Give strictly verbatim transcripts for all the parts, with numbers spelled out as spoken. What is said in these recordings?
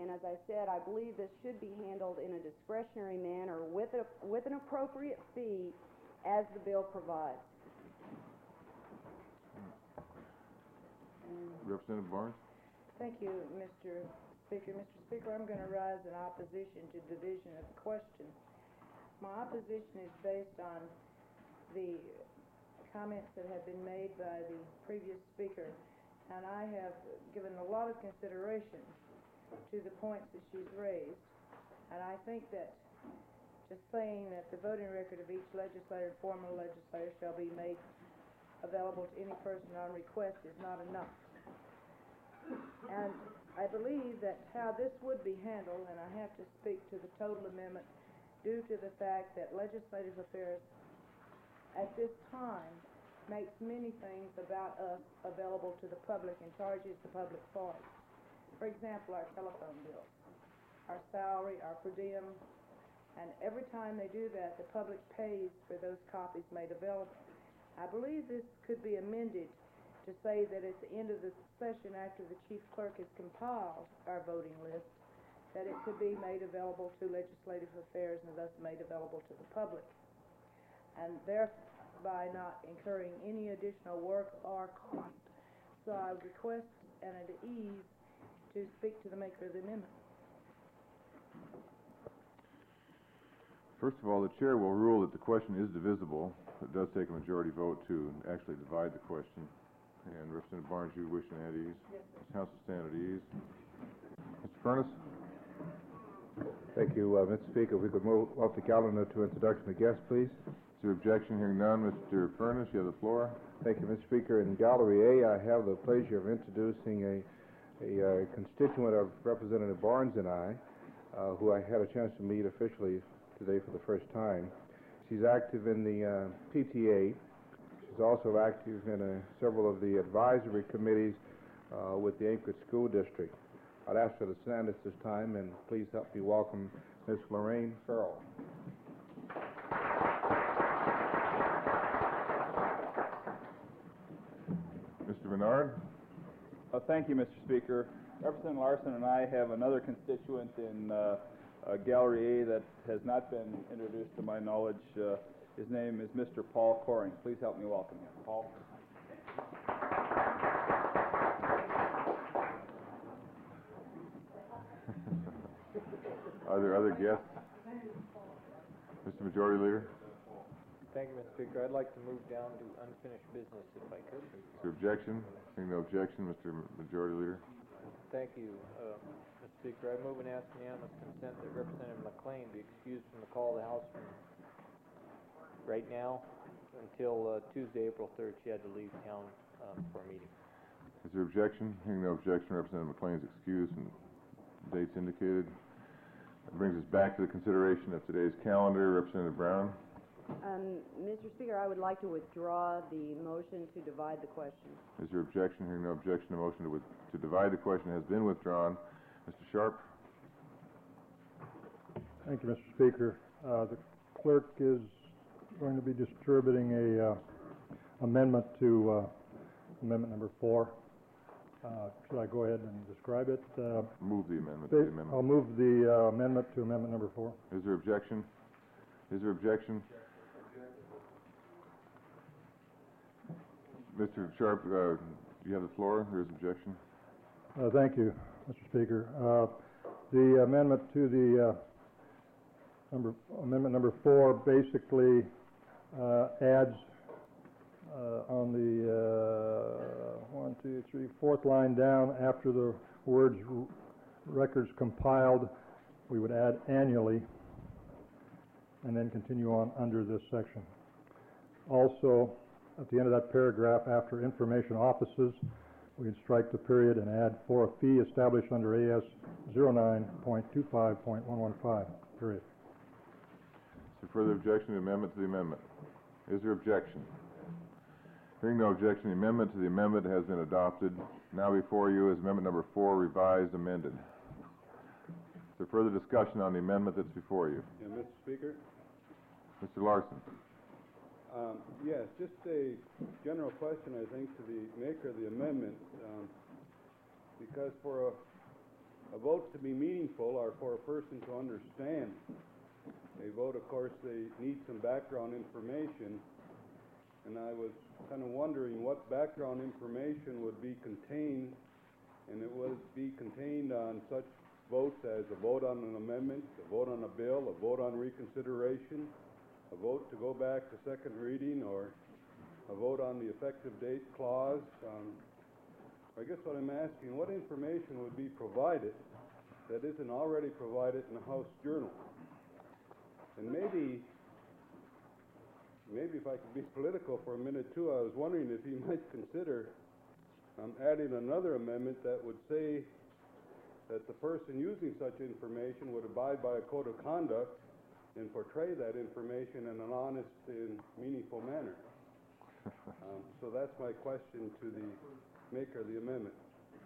and as I said, I believe this should be handled in a discretionary manner with, a, with an appropriate fee as the bill provides. Representative Barnes? Thank you, Mister Speaker. Mister Speaker, I'm going to rise in opposition to division of the question. My opposition is based on the comments that have been made by the previous speaker, and I have given a lot of consideration to the points that she's raised, and I think that just saying that the voting record of each legislator and former legislator shall be made available to any person on request is not enough. And I believe that how this would be handled, and I have to speak to the total amendment due to the fact that legislative affairs at this time makes many things about us available to the public and charges the public for it. For example, our telephone bill, our salary, our per diem, and every time they do that, the public pays for those copies made available. I believe this could be amended to say that at the end of the session, after the chief clerk has compiled our voting list, that it could be made available to legislative affairs and thus made available to the public, and thereby not incurring any additional work or cost. So I would request and at ease to speak to the maker of the amendment. First of all, the chair will rule that the question is divisible. It does take a majority vote to actually divide the question. And Representative Barnes, you wish to add ease? Yes, This House will stand at ease. Mister Furnace? Thank you, uh, Mister Speaker. If we could move off the calendar to introduction of guests, please. Is there objection? Hearing none. Mister Furnace, you have the floor. Thank you, Mister Speaker. In Gallery A, I have the pleasure of introducing a, a, a constituent of Representative Barnes and I, uh, who I had a chance to meet officially today for the first time. She's active in the uh, P T A. She's also active in uh, several of the advisory committees uh, with the Anchorage School District. I'd ask her to stand at this time, and please help me welcome Miz Lorraine Farrell. Mister Bernard? Uh, thank you, Mister Speaker. Representative Larson and I have another constituent in uh, uh, Gallery A that has not been introduced to my knowledge. Uh, his name is Mister Paul Coring. Please help me welcome him. Paul. Are there other guests? Mister Majority Leader? Thank you, Mister Speaker. I'd like to move down to unfinished business if I could. Is there objection? Hearing no objection, Mister Majority Leader? Thank you, uh, Mister Speaker. I move and ask unanimous consent that Representative McLean be excused from the call of the House from right now until uh, Tuesday, April third. She had to leave town um, for a meeting. Is there objection? Hearing no objection, Representative McLean is excused and dates indicated. That brings us back to the consideration of today's calendar. Representative Brown? Um, Mister Speaker, I would like to withdraw the motion to divide the question. Is there objection? Hearing no objection, the motion to, with, to divide the question has been withdrawn. Mister Sharp? Thank you, Mister Speaker. Uh, the clerk is going to be distributing a uh, amendment to uh, amendment number four. Uh, should I go ahead and describe it? Uh, Move the amendment to the amendment. I'll move the uh, amendment to amendment number four. Is there objection? Is there objection? Mister Sharp, uh, you have the floor. There is objection. Uh, thank you, Mister Speaker. Uh, the amendment to the uh, number amendment number four basically uh, adds uh, on the uh, one, two, three, fourth line down after the words records compiled, we would add annually, and then continue on under this section. Also, at the end of that paragraph, after information offices, we can strike the period and add for a fee established under A S zero nine point two five point one one five, period. Is there further objection to the amendment to the amendment? Is there objection? Hearing no objection, the amendment to the amendment has been adopted. Now before you is amendment number four, revised, amended. Is there further discussion on the amendment that's before you? Yeah, Mister Speaker? Mister Larson? Um, yes, just a general question, I think, to the maker of the amendment, um, because for a a vote to be meaningful or for a person to understand. A vote, of course, they need some background information, and I was kind of wondering what background information would be contained, and it would be contained on such votes as a vote on an amendment, a vote on a bill, a vote on reconsideration, a vote to go back to second reading, or a vote on the effective date clause. Um, I guess what I'm asking, what information would be provided that isn't already provided in the House Journal? And maybe, maybe if I could be political for a minute too, I was wondering if you might consider um, adding another amendment that would say that the person using such information would abide by a code of conduct and portray that information in an honest and meaningful manner. Um, so that's my question to the maker of the amendment.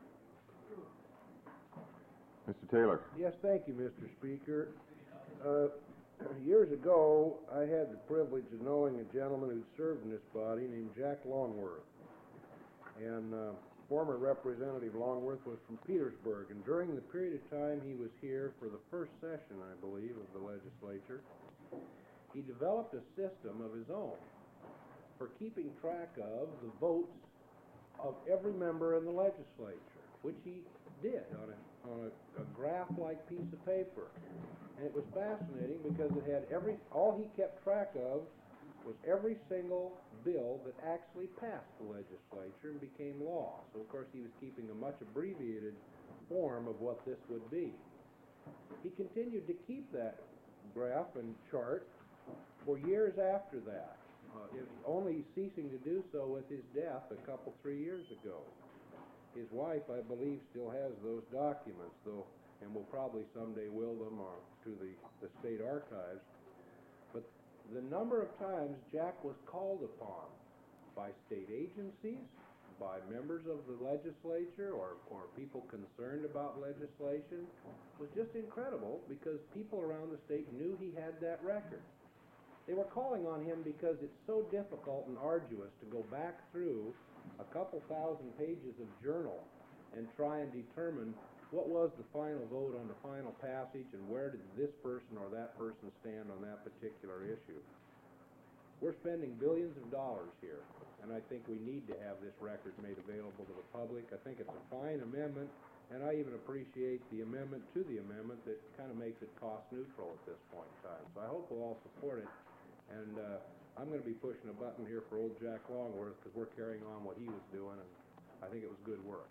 Mister Taylor. Yes, thank you, Mister Speaker. Uh, years ago, I had the privilege of knowing a gentleman who served in this body named Jack Longworth. And uh, former Representative Longworth was from Petersburg, and during the period of time he was here for the first session, I believe, of the legislature, he developed a system of his own for keeping track of the votes of every member in the legislature, which he did on a, on a, a graph-like piece of paper. And it was fascinating because it had every, all he kept track of was every single bill that actually passed the legislature and became law. So, of course, he was keeping a much abbreviated form of what this would be. He continued to keep that graph and chart for years after that, uh, it, only ceasing to do so with his death a couple, three years ago. His wife, I believe, still has those documents, though, and will probably someday will them or to the, the state archives. But the number of times Jack was called upon by state agencies, by members of the legislature, or, or people concerned about legislation was just incredible, because people around the state knew he had that record. They were calling on him because it's so difficult and arduous to go back through a couple thousand pages of journal and try and determine what was the final vote on the final passage and where did this person or that person stand on that particular issue. We're spending billions of dollars here, and I think we need to have this record made available to the public. I think it's a fine amendment, and I even appreciate the amendment to the amendment that kind of makes it cost neutral at this point in time. So I hope we'll all support it, and uh, I'm going to be pushing a button here for old Jack Longworth because we're carrying on what he was doing, and I think it was good work.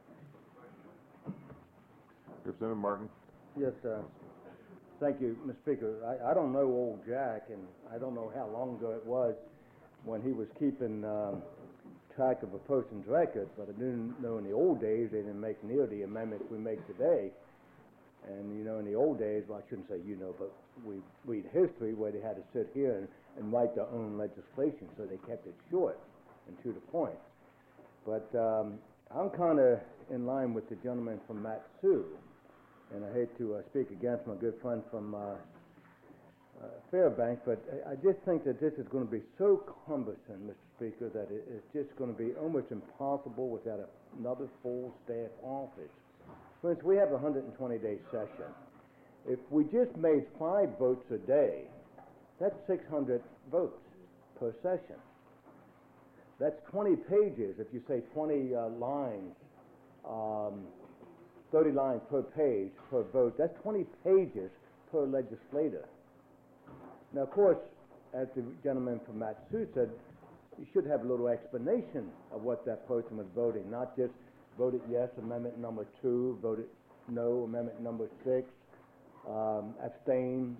Representative Martin. Yes, uh, thank you, Mister Speaker. I, I don't know old Jack, and I don't know how long ago it was when he was keeping um, track of a person's record, but I do know in the old days they didn't make near the amendments we make today. And, you know, in the old days, well, I shouldn't say you know, but we read history where they had to sit here and, and write their own legislation, so they kept it short and to the point. But um, I'm kind of in line with the gentleman from Mat-Su, and I hate to uh, speak against my good friend from uh, uh, Fairbanks, but I, I just think that this is going to be so cumbersome, Mister Speaker, that it, it's just going to be almost impossible without a, another full staff office. For instance, we have a one hundred twenty day session. If we just made five votes a day, that's six hundred votes per session. That's twenty pages, if you say twenty uh, lines, um, thirty lines per page per vote. That's twenty pages per legislator. Now, of course, as the gentleman from Mat-Su said, you should have a little explanation of what that person was voting, not just voted yes, amendment number two, voted no, amendment number six, um, abstain,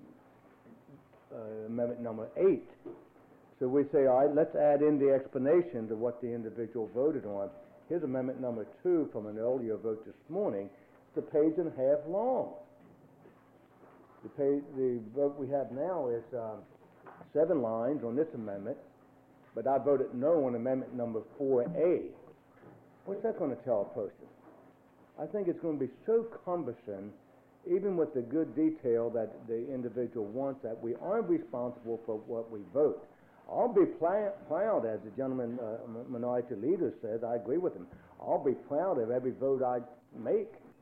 uh, amendment number eight. So we say, all right, let's add in the explanation to what the individual voted on. Here's amendment number two from an earlier vote this morning. It's a page and a half long. The, page, the vote we have now is um, seven lines on this amendment, but I voted no on amendment number four A. What's that going to tell a person? I think it's going to be so cumbersome, even with the good detail that the individual wants, that we are responsible for what we vote. I'll be pl- proud, as the gentleman, uh, minority leader says, I agree with him. I'll be proud of every vote I make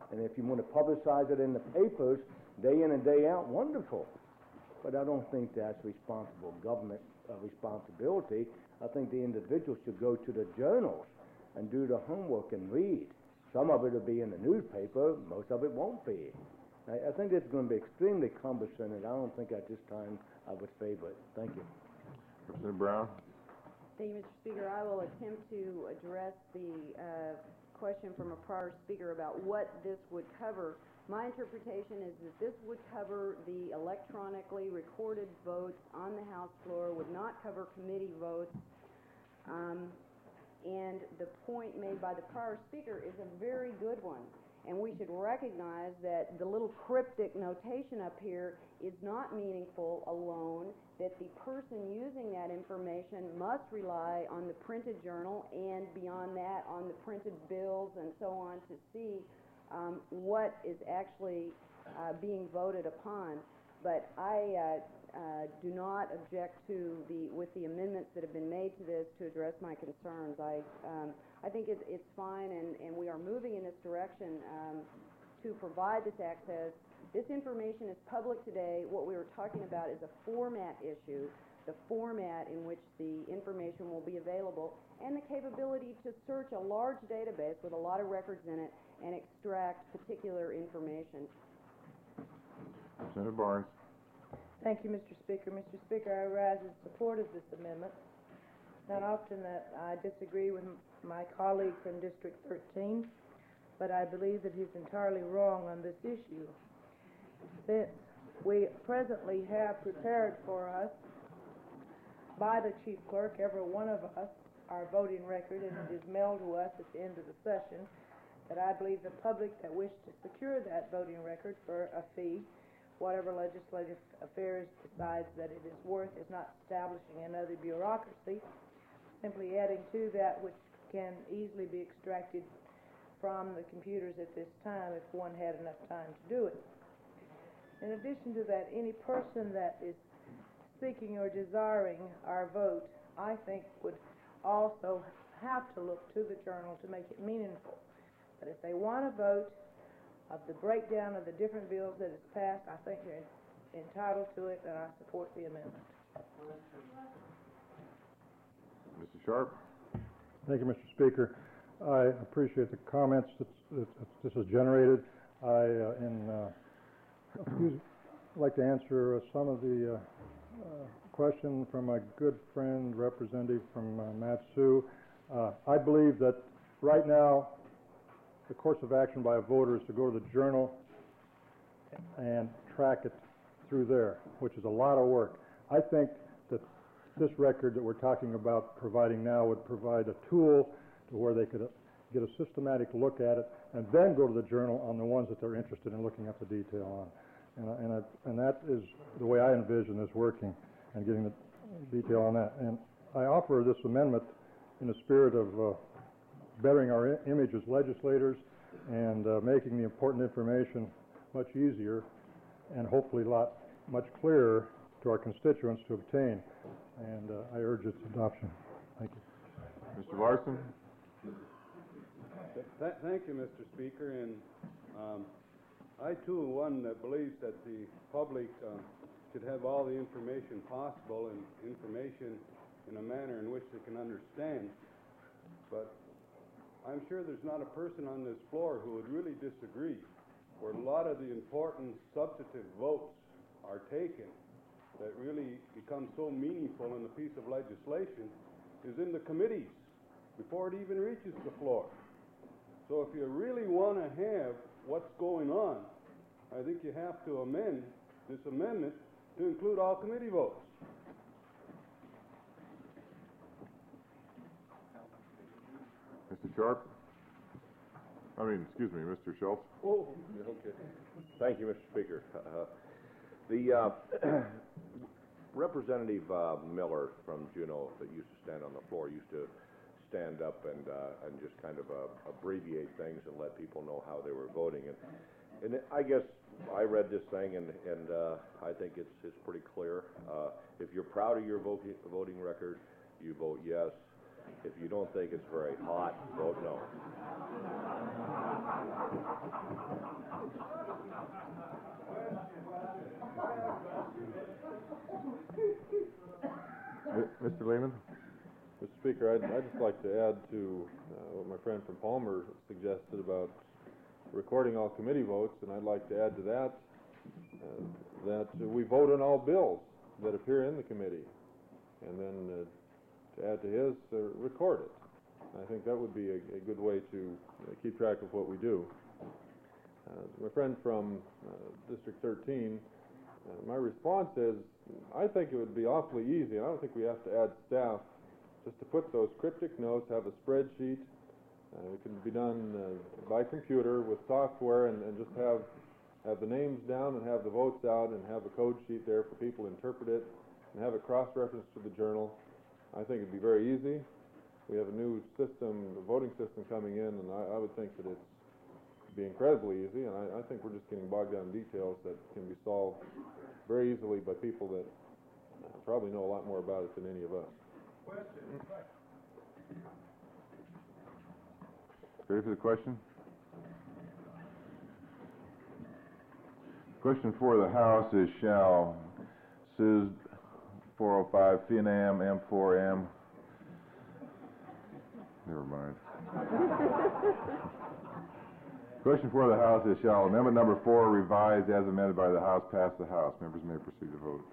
And if you want to publicize it in the papers, day in and day out, wonderful. But I don't think that's responsible government uh, responsibility. I think the individual should go to the journals and do the homework and read. Some of it will be in the newspaper, most of it won't be. I, I think it's going to be extremely cumbersome, and I don't think at this time I would favor it. Thank you. Representative Brown? Thank you, Mister Speaker. I will attempt to address the uh, question from a prior speaker about what this would cover. My interpretation is that this would cover the electronically recorded votes on the House floor, would not cover committee votes. Um, and the point made by the prior speaker is a very good one. And we should recognize that the little cryptic notation up here is not meaningful alone, that the person using that information must rely on the printed journal and beyond that on the printed bills and so on to see um, what is actually uh, being voted upon. But I uh, uh, do not object to the, with the amendments that have been made to this to address my concerns. I, um, I think it, it's fine, and, and we are moving in this direction um, to provide this access. This information is public today. What we were talking about is a format issue, the format in which the information will be available, and the capability to search a large database with a lot of records in it and extract particular information. Representative Barnes? Thank you, Mister Speaker. Mister Speaker, I rise in support of this amendment. Not often that I disagree with my colleague from District thirteen, but I believe that he's entirely wrong on this issue. Since we presently have prepared for us by the Chief Clerk, every one of us, our voting record, and it is mailed to us at the end of the session, that I believe the public that wish to secure that voting record for a fee, whatever legislative affairs decides that it is worth, is not establishing another bureaucracy, simply adding to that which can easily be extracted from the computers at this time if one had enough time to do it. In addition to that, any person that is seeking or desiring our vote, I think would also have to look to the journal to make it meaningful. But if they want a vote of the breakdown of the different bills that is passed, I think they're entitled to it, and I support the amendment. Mister Sharp? Thank you, Mister Speaker. I appreciate the comments that, that, that this has generated. I, uh, in, uh, excuse, I'd like to answer uh, some of the uh, uh, question from my good friend, representative from uh, Mat-Su. Uh, I believe that right now, the course of action by a voter is to go to the journal and track it through there, which is a lot of work. I think that this record that we're talking about providing now would provide a tool to where they could uh, get a systematic look at it and then go to the journal on the ones that they're interested in looking up the detail on. And, I, and, I, and that is the way I envision this working and getting the detail on that. And I offer this amendment in the spirit of uh, bettering our image as legislators and uh, making the important information much easier and hopefully a lot much clearer to our constituents to obtain. And uh, I urge its adoption. Thank you. Mister Larson? Th thank you, Mister Speaker, and um, I too am one that believes that the public um, should have all the information possible and information in a manner in which they can understand. But I'm sure there's not a person on this floor who would really disagree where a lot of the important substantive votes are taken that really become so meaningful in a piece of legislation is in the committees before it even reaches the floor. So if you really want to have what's going on, I think you have to amend this amendment to include all committee votes. Mister Sharp? I mean, excuse me, Mister Schultz? Oh, okay. Thank you, Mister Speaker. Uh, the uh, Representative uh, Miller from Juneau that used to stand on the floor used to stand up and uh, and just kind of uh, abbreviate things and let people know how they were voting. And and I guess I read this thing and and uh, I think it's it's pretty clear. Uh, if you're proud of your voting voting record, you vote yes. If you don't think it's very hot, vote no. Speaker, I'd, I'd just like to add to uh, what my friend from Palmer suggested about recording all committee votes, and I'd like to add to that uh, that uh, we vote on all bills that appear in the committee, and then uh, to add to his, uh, record it. I think that would be a, a good way to uh, keep track of what we do. Uh, my friend from uh, District thirteen, uh, my response is, I think it would be awfully easy, and I don't think we have to add staff, just to put those cryptic notes, have a spreadsheet. Uh, it can be done uh, by computer with software, and, and just have have the names down and have the votes out and have a code sheet there for people to interpret it and have a cross-reference to the journal. I think it'd be very easy. We have a new system, a voting system coming in, and I, I would think that it's be incredibly easy, and I, I think we're just getting bogged down in details that can be solved very easily by people that uh, probably know a lot more about it than any of us. Ready for the question? Question for the House is shall S U S four oh five, F I N A M, M four M. Never mind. Question for the House is shall amendment number four revised as amended by the House pass the House? Members may proceed to vote.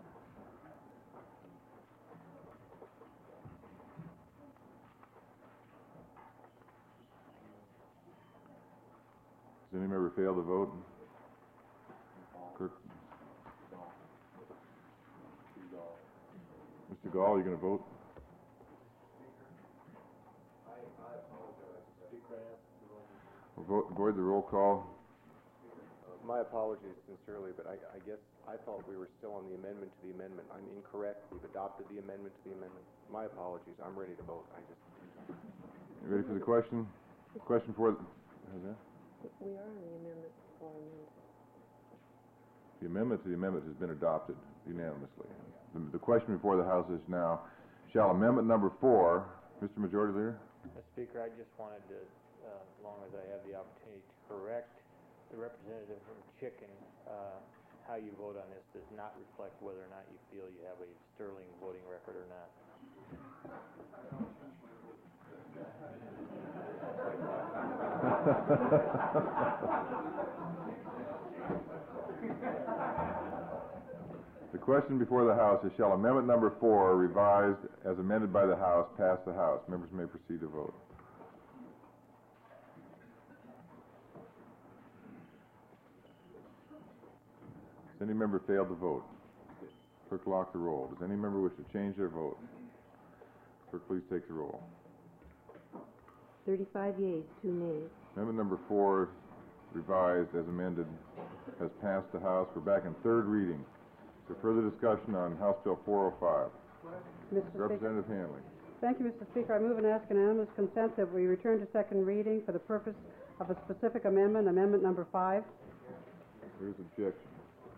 Does any member fail to vote? Clerk. Mister Gall, are you going to vote? We'll avoid the roll call. My apologies sincerely, but I, I guess I thought we were still on the amendment to the amendment. I'm incorrect. We've adopted the amendment to the amendment. My apologies. I'm ready to vote. I just... You ready for the question? Question for the... How's that? We are on the amendment for amendment. The amendment to the amendment has been adopted unanimously. The, the question before the House is now, shall amendment number four, Mister Majority Leader? Mister Speaker, I just wanted to, uh, as long as I have the opportunity, to correct the representative from Chicken. Uh, how you vote on this does not reflect whether or not you feel you have a sterling voting record or not. The question before the House is, shall amendment number four, revised as amended by the House, pass the House? Members may proceed to vote. Does any member fail to vote? Clerk, lock the roll. Does any member wish to change their vote? Clerk, please take the roll. Thirty-five yeas, two nays. Amendment number four, revised as amended, has passed the House. We're back in third reading. Is there further discussion on House Bill four oh five? Mister Representative Hanley. Thank you, Mister Speaker. I move and ask unanimous consent that we return to second reading for the purpose of a specific amendment, amendment number five. There is objection.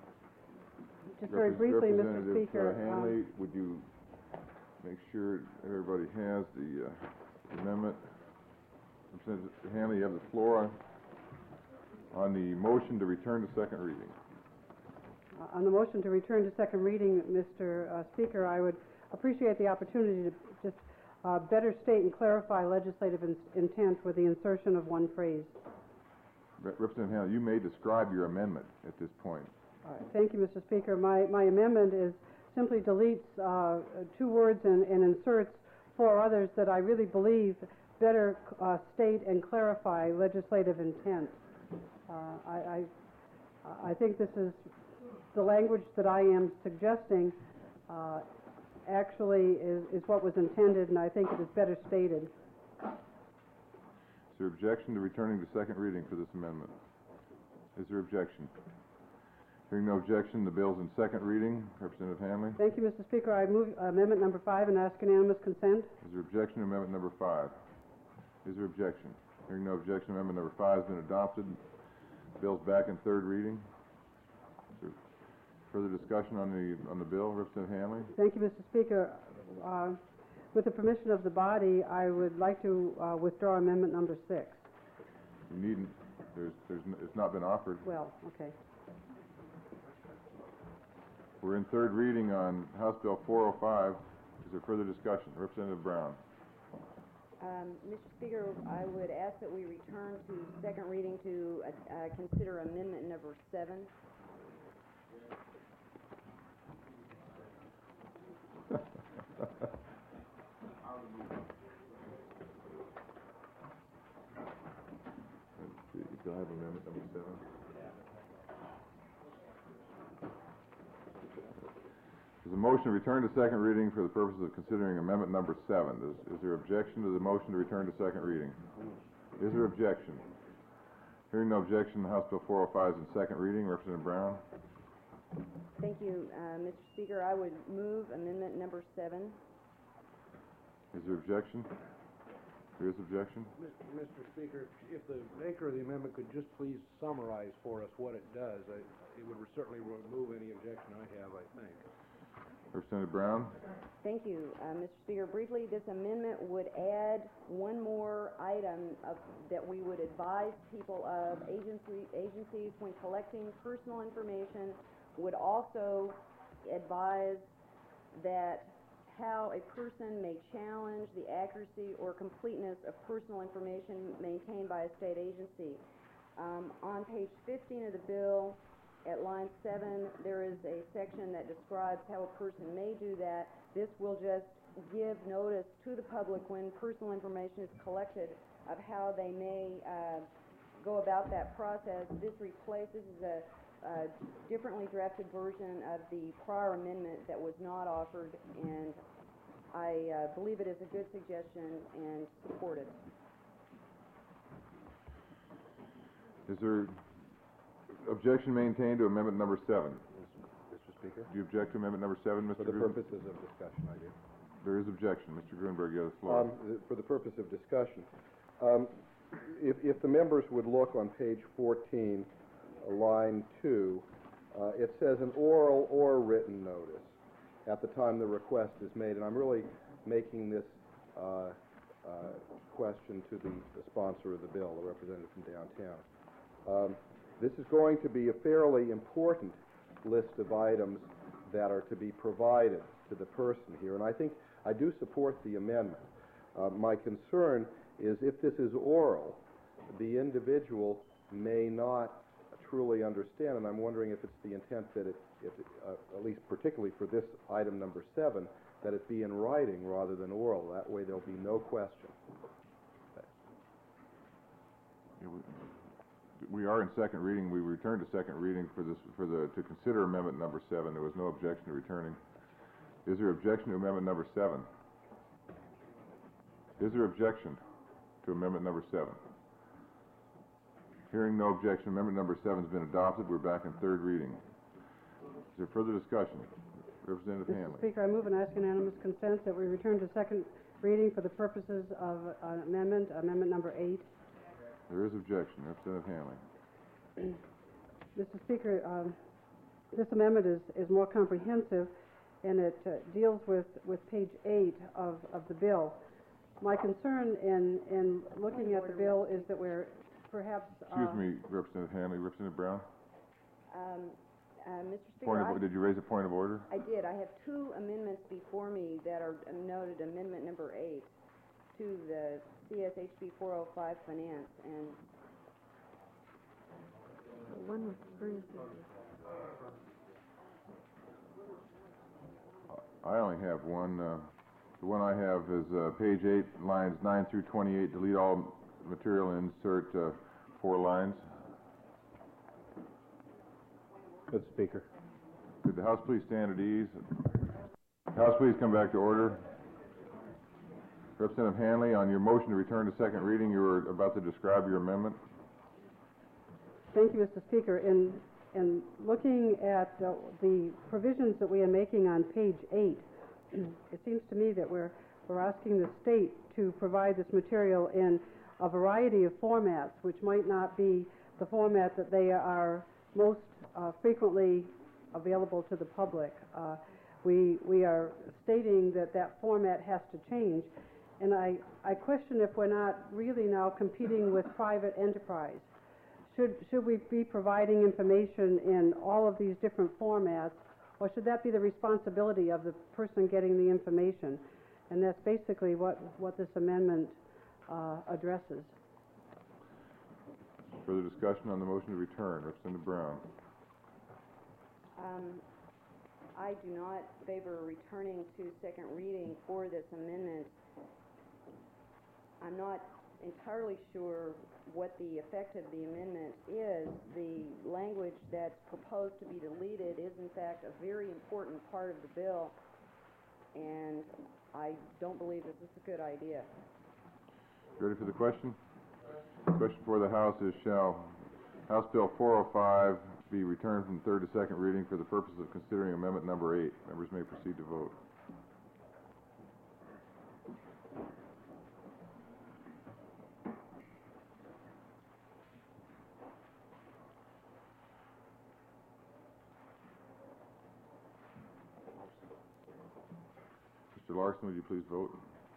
Just very briefly, Mister Representative, Speaker. uh, Hanley, um, would you make sure everybody has the uh, amendment? Representative Hanley, you have the floor on, on the motion to return to second reading. Uh, On the motion to return to second reading, Mister Uh, Speaker, I would appreciate the opportunity to just uh, better state and clarify legislative in intent with the insertion of one phrase. Re Representative Hanley, you may describe your amendment at this point. All right. Thank you, Mister Speaker. My, my amendment is simply deletes uh, two words and, and inserts four others that I really believe better uh, state and clarify legislative intent. Uh, I, I, I think this is the language that I am suggesting uh, actually is, is what was intended, and I think it is better stated. Is there objection to returning to second reading for this amendment? Is there objection? Hearing no objection, the bill's in second reading. Representative Hanley. Thank you, Mister Speaker. I move amendment number five and ask unanimous consent. Is there objection to amendment number five? Is there objection? Hearing no objection, amendment number five has been adopted. The bill's back in third reading. Is there further discussion on the on the bill, Representative Hanley? Thank you, Mister Speaker. Uh, with the permission of the body, I would like to uh, withdraw amendment number six. You needn't. There's there's n it's not been offered. Well, okay. We're in third reading on House Bill four oh five. Is there further discussion? Representative Brown. Um, Mister Speaker, I would ask that we return to second reading to, uh, uh, consider amendment number seven. Let's see, do I have amendment number seven? There's a motion to return to second reading for the purpose of considering amendment number seven. Is, is there objection to the motion to return to second reading? Is there objection? Hearing no objection, House Bill four oh five is in second reading. Representative Brown? Thank you, uh, Mister Speaker. I would move amendment number seven. Is there objection? There is objection? Mister Speaker, if the maker of the amendment could just please summarize for us what it does, I, it would certainly remove any objection I have, I think. Representative Brown? Thank you, uh, Mister Speaker. Briefly, this amendment would add one more item of, that we would advise people of. Agency, agencies, when collecting personal information, would also advise that how a person may challenge the accuracy or completeness of personal information maintained by a state agency. Um, on page fifteen of the bill, at line seven, there is a section that describes how a person may do that. This will just give notice to the public when personal information is collected of how they may uh, go about that process. This replaces a, a differently drafted version of the prior amendment that was not offered, and I uh, believe it is a good suggestion and support it. Is there objection maintained to amendment number seven? Mister Speaker? Do you object to amendment number seven, Mister For the Gruen? purposes of discussion, I do. There is objection. Mister Grunberg, you have the floor. Um, th- For the purpose of discussion, um, if, if the members would look on page fourteen, uh, line two, uh, it says an oral or written notice at the time the request is made, and I'm really making this uh, uh, question to the, the sponsor of the bill, the representative from downtown. Um, This is going to be a fairly important list of items that are to be provided to the person here, and I think I do support the amendment. Uh, my concern is if this is oral, the individual may not truly understand, and I'm wondering if it's the intent that it, if it, uh, at least particularly for this item number seven, that it be in writing rather than oral. That way there'll be no question. Yeah, we- We are in second reading. We returned to second reading for this, for the, to consider amendment number seven. There was no objection to returning. Is there objection to amendment number seven? Is there objection to amendment number seven? Hearing no objection, amendment number seven's been adopted. We're back in third reading. Is there further discussion? Representative Mister Hanley. Speaker, I move and ask unanimous consent that we return to second reading for the purposes of uh, amendment, amendment number eight. There is objection. Representative Hanley. Mister Speaker, um, this amendment is, is more comprehensive, and it uh, deals with, with page eight of, of the bill. My concern in, in looking at the bill is that we're perhaps... Uh, Excuse me, Representative Hanley. Representative Brown? Um, uh, Mister Speaker, Point I... of, did you raise a point of order? I did. I have two amendments before me that are noted, amendment number eight to the C S H B four oh five finance, and One was three. I only have one. Uh, the one I have is uh, page eight, lines nine through twenty-eight. Delete all material and insert uh, four lines. Mister Speaker. Could the House please stand at ease? House, please come back to order. Representative Hanley, on your motion to return to second reading, you were about to describe your amendment. Thank you, Mister Speaker. In, in looking at uh, the provisions that we are making on page eight, it seems to me that we're, we're asking the state to provide this material in a variety of formats, which might not be the format that they are most uh, frequently available to the public. Uh, we, we are stating that that format has to change, and I, I question if we're not really now competing with private enterprise. Should, should we be providing information in all of these different formats, or should that be the responsibility of the person getting the information? And that's basically what, what this amendment uh, addresses. Further discussion on the motion to return. Representative Brown. Um, I do not favor returning to second reading for this amendment. I'm not entirely sure what the effect of the amendment is. The language that's proposed to be deleted is in fact a very important part of the bill, and I don't believe this is a good idea. Ready for the question? The question for the House is, shall House Bill four oh five be returned from third to second reading for the purpose of considering amendment number eight? Members may proceed to vote. Mister Larson, would you please vote?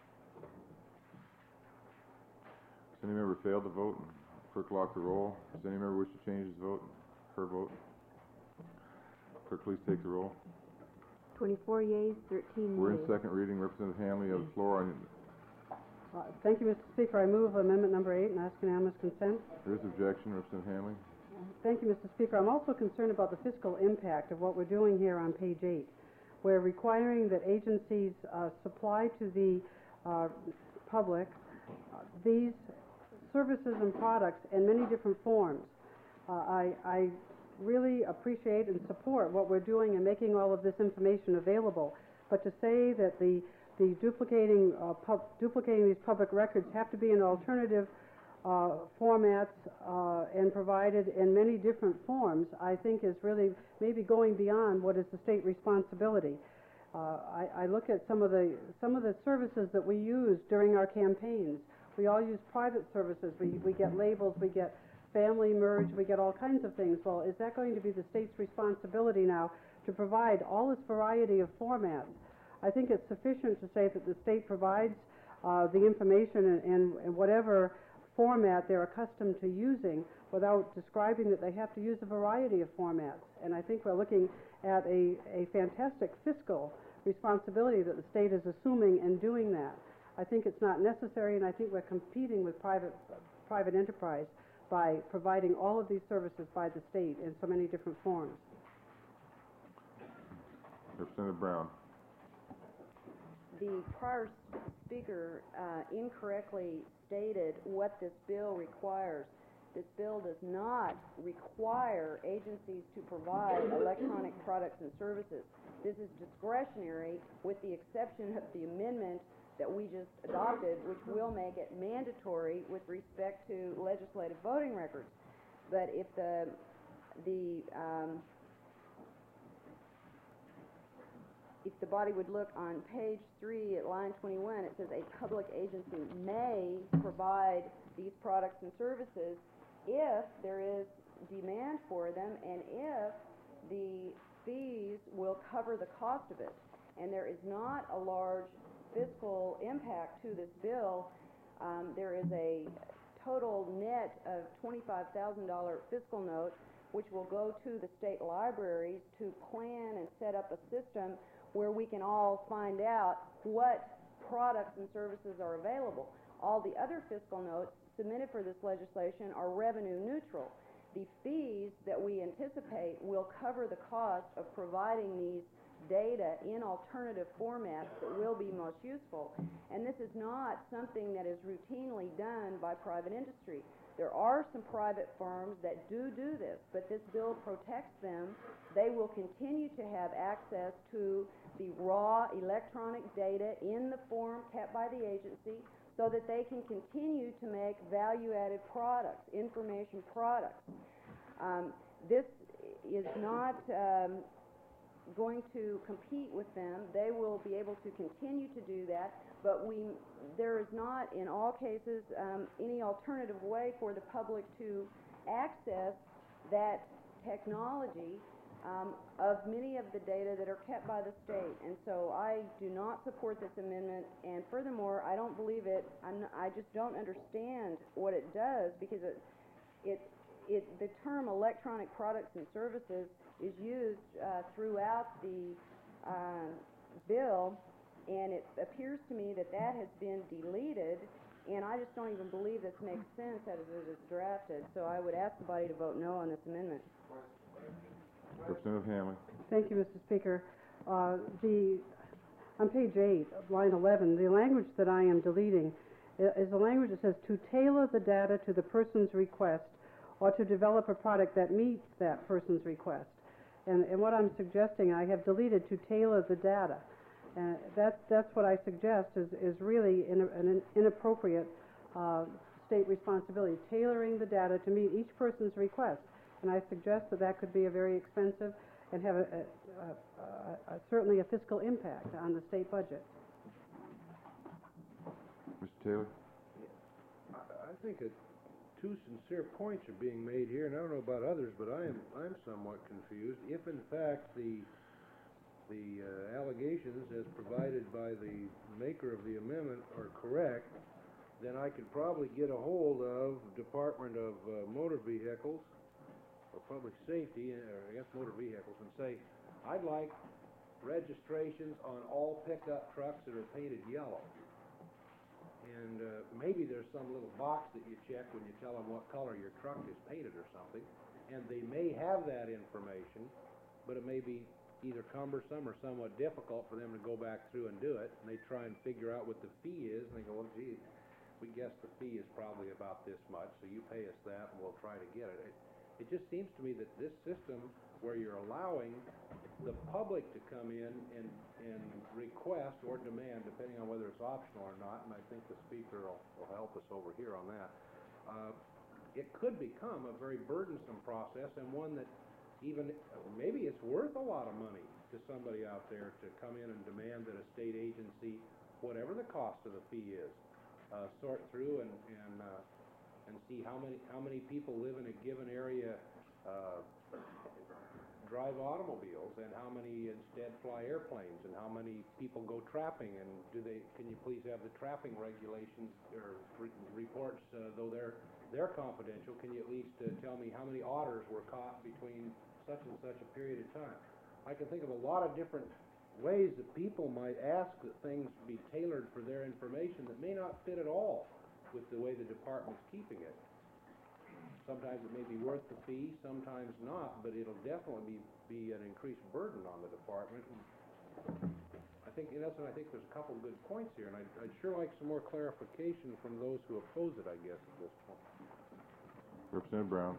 Does any member fail to vote? Clerk lock the roll. Does any member wish to change his vote? Her vote? Clerk, please take the roll. Twenty-four yeas, thirteen nays. We're in second reading. Representative Hanley, you have the floor on. Uh, Thank you, Mister Speaker. I move amendment number eight and ask unanimous consent. There is objection. Representative Hanley. Thank you, Mister Speaker. I'm also concerned about the fiscal impact of what we're doing here on page eight. We're requiring that agencies uh, supply to the uh, public uh, these services and products in many different forms. Uh, I, I really appreciate and support what we're doing in making all of this information available, but to say that the, the duplicating, uh, pub, duplicating these public records have to be in alternative uh, formats uh, and provided in many different forms, I think is really maybe going beyond what is the state responsibility. Uh, I, I look at some of the some of the services that we use during our campaigns. We all use private services. We, we get labels, we get family merge, we get all kinds of things. Well, is that going to be the state's responsibility now to provide all this variety of formats? I think it's sufficient to say that the state provides uh, the information in, in, in whatever format they're accustomed to using without describing that they have to use a variety of formats. And I think we're looking at a, a fantastic fiscal responsibility that the state is assuming in doing that. I think it's not necessary, and I think we're competing with private, uh, private enterprise by providing all of these services by the state in so many different forms. Representative Brown. The prior speaker uh, incorrectly stated what this bill requires. This bill does not require agencies to provide electronic products and services. This is discretionary, with the exception of the amendment that we just adopted, which will make it mandatory with respect to legislative voting records. But if the the um, if the body would look on page three at line twenty-one, it says a public agency may provide these products and services if there is demand for them and if the fees will cover the cost of it. And there is not a large fiscal impact to this bill. Um, there is a total net of twenty-five thousand dollar fiscal note which will go to the state libraries to plan and set up a system where we can all find out what products and services are available. All the other fiscal notes submitted for this legislation are revenue neutral. The fees that we anticipate will cover the cost of providing these data in alternative formats that will be most useful. And this is not something that is routinely done by private industry. There are some private firms that do do this, but this bill protects them. They will continue to have access to the raw electronic data in the form kept by the agency so that they can continue to make value-added products, information products. Um, this is not um, going to compete with them. They will be able to continue to do that, but we, there is not, in all cases, um, any alternative way for the public to access that technology um, of many of the data that are kept by the state. And so I do not support this amendment, and furthermore, I don't believe it. I'm not, I just don't understand what it does, because it, it, it, the term electronic products and services is used uh, throughout the uh, bill, and it appears to me that that has been deleted and I just don't even believe this makes sense as it is drafted, so I would ask the body to vote no on this amendment. Representative Hamley. Thank you, Mister Speaker. Uh, the, on page eight, line eleven, the language that I am deleting i- is the language that says to tailor the data to the person's request or to develop a product that meets that person's request. And, and what I'm suggesting, I have deleted to tailor the data. And that's, that's what I suggest is, is really in, an inappropriate uh, state responsibility, tailoring the data to meet each person's request. And I suggest that that could be a very expensive and have a, a, a, a, certainly a fiscal impact on the state budget. Mister Taylor? I I think that two sincere points are being made here, and I don't know about others, but I am, I'm somewhat confused. If in fact the, the uh, allegations as provided by the maker of the amendment are correct, then I could probably get a hold of Department of uh, Motor Vehicles or Public Safety, or I guess motor vehicles, and say, I'd like registrations on all pickup trucks that are painted yellow. And uh, maybe there's some little box that you check when you tell them what color your truck is painted or something, and they may have that information, but it may be either cumbersome or somewhat difficult for them to go back through and do it, and they try and figure out what the fee is, and they go, well, gee, we guess the fee is probably about this much, so you pay us that, and we'll try to get it. It, it just seems to me that this system, where you're allowing the public to come in and, and request or demand, depending on whether it's optional or not, and I think the speaker will, will help us over here on that, uh, it could become a very burdensome process, and one that even, maybe it's worth a lot of money to somebody out there to come in and demand that a state agency, whatever the cost of the fee is, uh, sort through and, and, uh, and see how many, how many people live in a given area, uh, drive automobiles, and how many instead fly airplanes, and how many people go trapping, and do they, can you please have the trapping regulations or re reports, uh, though they're, they're confidential, can you at least uh, tell me how many otters were caught between such and such a period of time? I can think of a lot of different ways that people might ask that things be tailored for their information that may not fit at all with the way the department's keeping it. Sometimes it may be worth the fee, sometimes not, but it'll definitely be, be an increased burden on the department. And I think, in essence, I think there's a couple good points here, and I'd, I'd sure like some more clarification from those who oppose it, I guess, at this point. Representative Brown.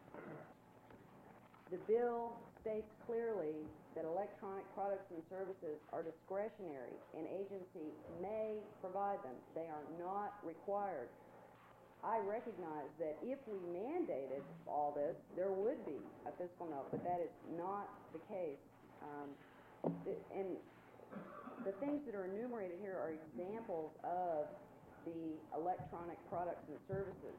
The bill states clearly that electronic products and services are discretionary. An agency may provide them. They are not required. I recognize that if we mandated all this, there would be a fiscal note, but that is not the case. Um, th and the things that are enumerated here are examples of the electronic products and services.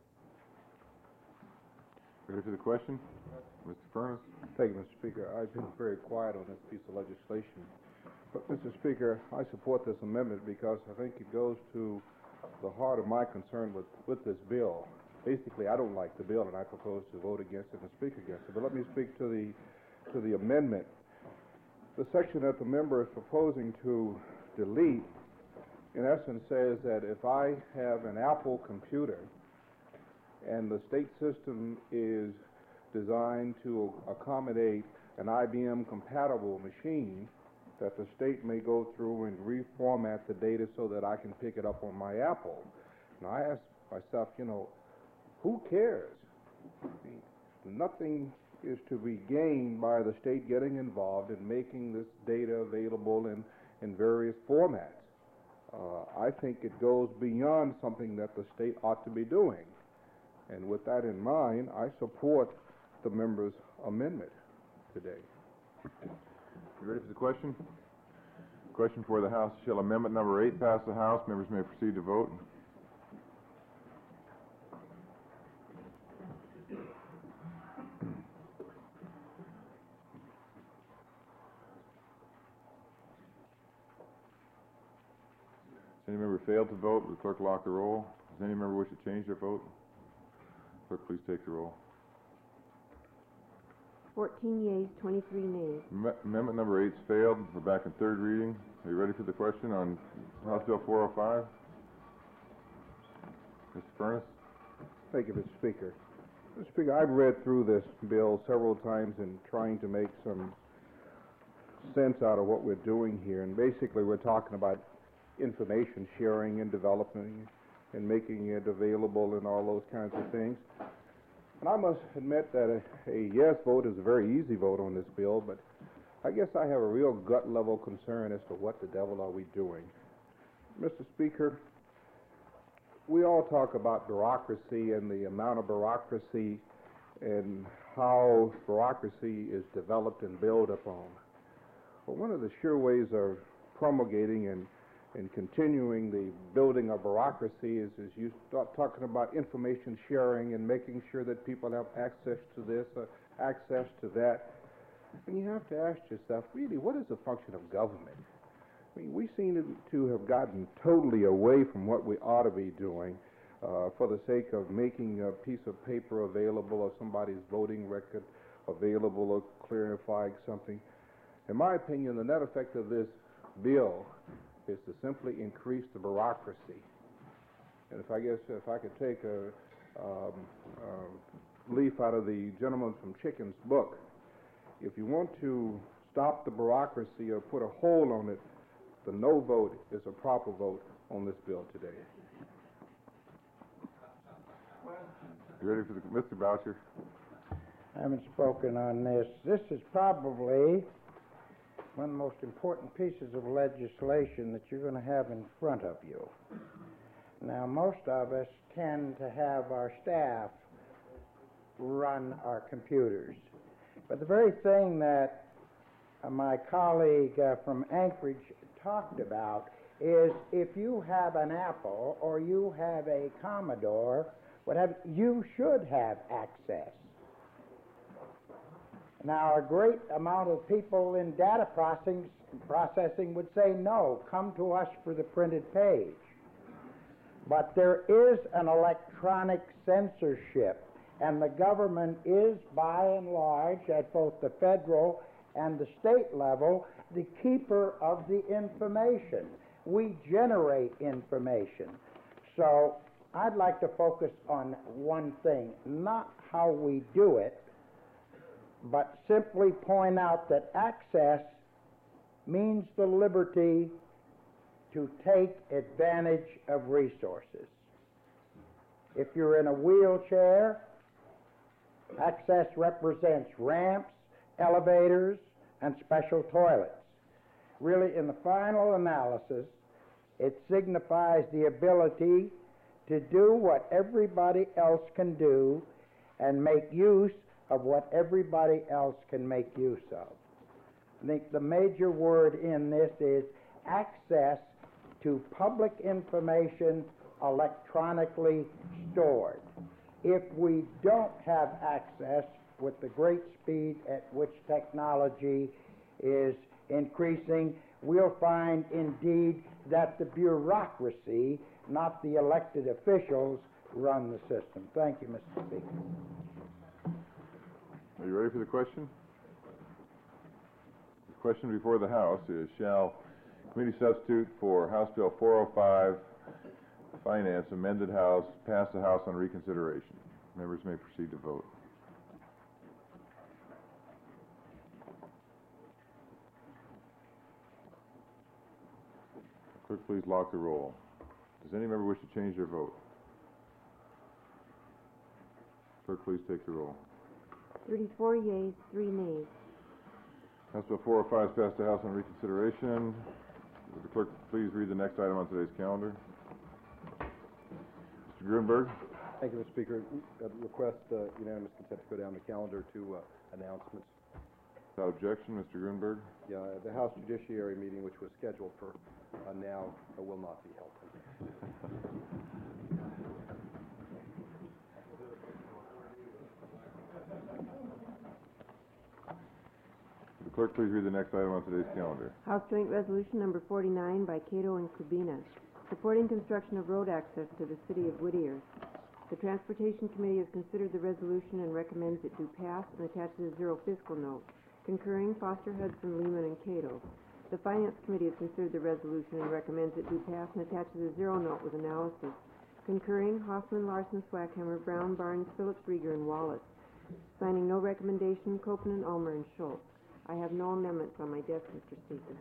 Ready for the question? Mister Furnace? Thank you, Mister Speaker. I've been very quiet on this piece of legislation. But, Mister Speaker, I support this amendment because I think it goes to the heart of my concern with, with this bill. Basically, I don't like the bill, and I propose to vote against it and speak against it. But let me speak to the, to the amendment. The section that the member is proposing to delete, in essence, says that if I have an Apple computer and the state system is designed to accommodate an I B M-compatible machine, that the state may go through and reformat the data so that I can pick it up on my Apple. Now, I ask myself, you know, who cares? I mean, nothing is to be gained by the state getting involved in making this data available in, in various formats. Uh, I think it goes beyond something that the state ought to be doing. And with that in mind, I support the member's amendment today. You ready for the question? Question for the House. Shall amendment number eight pass the House? Members may proceed to vote. Has any member failed to vote? Will the clerk lock the roll? Does any member wish to change their vote? Clerk, please take the roll. fourteen yeas, twenty-three nays. Am amendment number eight's failed. We're back in third reading. Are you ready for the question on House Bill four oh five? Furnace? Thank you, Mister Speaker. Mister Speaker, I've read through this bill several times in trying to make some sense out of what we're doing here. And basically, we're talking about information sharing and developing and making it available and all those kinds of things. And I must admit that a, a yes vote is a very easy vote on this bill, but I guess I have a real gut level concern as to what the devil are we doing. Mister Speaker, we all talk about bureaucracy and the amount of bureaucracy and how bureaucracy is developed and built upon. But one of the sure ways of promulgating and, and continuing the building of bureaucracy is, is you start talking about information sharing and making sure that people have access to this, uh, access to that. And you have to ask yourself, really, what is the function of government? I mean, we seem to have gotten totally away from what we ought to be doing uh, for the sake of making a piece of paper available or somebody's voting record available or clarifying something. In my opinion, the net effect of this bill is to simply increase the bureaucracy. And if I guess if I could take a um, uh, leaf out of the gentleman from Chicken's book, if you want to stop the bureaucracy or put a hold on it, the no vote is a proper vote on this bill today. You ready for the, Mister Boucher? I haven't spoken on this. This is probably one of the most important pieces of legislation that you're going to have in front of you. Now, most of us tend to have our staff run our computers. But the very thing that uh, my colleague uh, from Anchorage talked about is if you have an Apple or you have a Commodore, whatever, you should have access. Now, a great amount of people in data processing, processing would say, no, come to us for the printed page. But there is an electronic censorship, and the government is, by and large, at both the federal and the state level, the keeper of the information. We generate information. So I'd like to focus on one thing, not how we do it, but simply point out that access means the liberty to take advantage of resources. If you're in a wheelchair, access represents ramps, elevators, and special toilets. Really, in the final analysis, it signifies the ability to do what everybody else can do and make use of what everybody else can make use of. I think the major word in this is access to public information electronically stored. If we don't have access with the great speed at which technology is increasing, we'll find indeed that the bureaucracy, not the elected officials, run the system. Thank you, Mister Speaker. Are you ready for the question? The question before the House is, shall committee substitute for House Bill four oh five, Finance, amended House, pass the House on reconsideration? Members may proceed to vote. Clerk, please lock the roll. Does any member wish to change their vote? Clerk, please take the roll. thirty-four yeas, three nays. House Bill four oh five is passed to House on reconsideration. Would the clerk please read the next item on today's calendar? Mister Grunberg. Thank you, Mister Speaker. I request uh, unanimous consent to go down the calendar to uh, announcements. Without objection, Mister Grunberg. Yeah, the House Judiciary meeting, which was scheduled for uh, now, uh, will not be held. Would the clerk please read the next item on today's calendar? House Joint Resolution Number forty-nine by Cato and Kubina, supporting construction of road access to the city of Whittier. The Transportation Committee has considered the resolution and recommends it do pass and attaches a zero fiscal note. Concurring, Foster, Hudson, Lehman, and Cato. The Finance Committee has considered the resolution and recommends it do pass and attaches a zero note with analysis. Concurring, Hoffman, Larson, Swackhammer, Brown, Barnes, Phillips, Rieger, and Wallace. Signing no recommendation, Copeland, Ulmer, and Schultz. I have no amendments on my desk, Mister Speaker.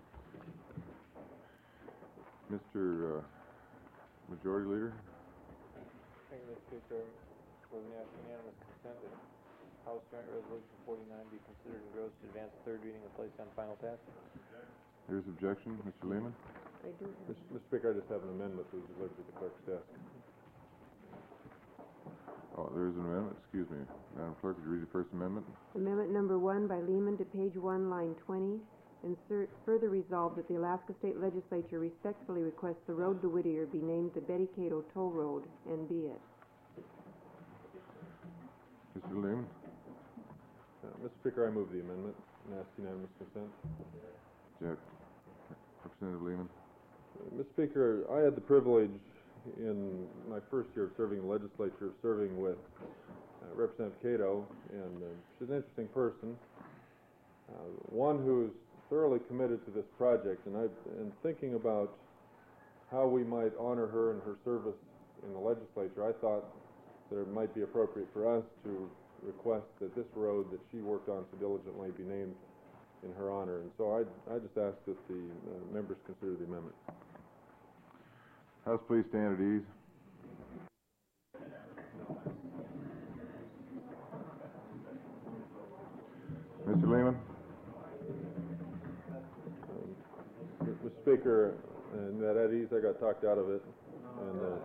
Mister Uh, Majority Leader? Thank you, Mister Speaker. Moving to ask unanimous consent that House Joint Resolution forty-nine be considered engrossed to advance third reading and placed on final passage. There's objection. Mister Lehman? I do have. Mister Speaker, I just have an amendment to be delivered to the clerk's desk. Oh, there is an amendment. Excuse me. Madam Clerk, would you read the first amendment? Amendment number one by Lehman to page one, line twenty. Insert further resolved that the Alaska State Legislature respectfully requests the road to Whittier be named the Betty Cato Toll Road, and be it. Mister Lehman? Uh, Mister Speaker, I move the amendment and ask unanimous consent. Jack. Representative Lehman? Uh, Mister Speaker, I had the privilege in my first year of serving in the legislature of serving with uh, Representative Cato, and uh, she's an interesting person, uh, one who's thoroughly committed to this project, and I've been thinking about how we might honor her and her service in the legislature. I thought that it might be appropriate for us to request that this road that she worked on so diligently be named in her honor, and so I, I just ask that the uh, members consider the amendment. House, please stand at ease. Mister Lehman? Um, Mister Speaker, and that at ease, I got talked out of it, and uh,